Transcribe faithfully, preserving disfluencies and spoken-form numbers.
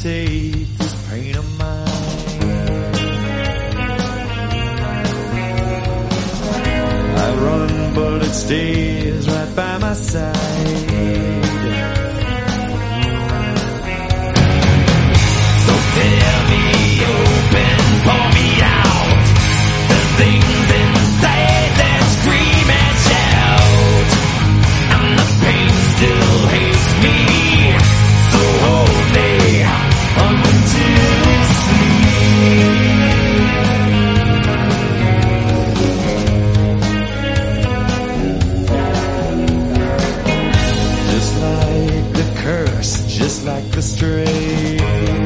take this pain of mine. I run, but it stays right by my side. So tear me open, pour me out. The things inside that scream and shout, and the pain still hates me. So hold me until sleep. Just like the curse, just like the strain.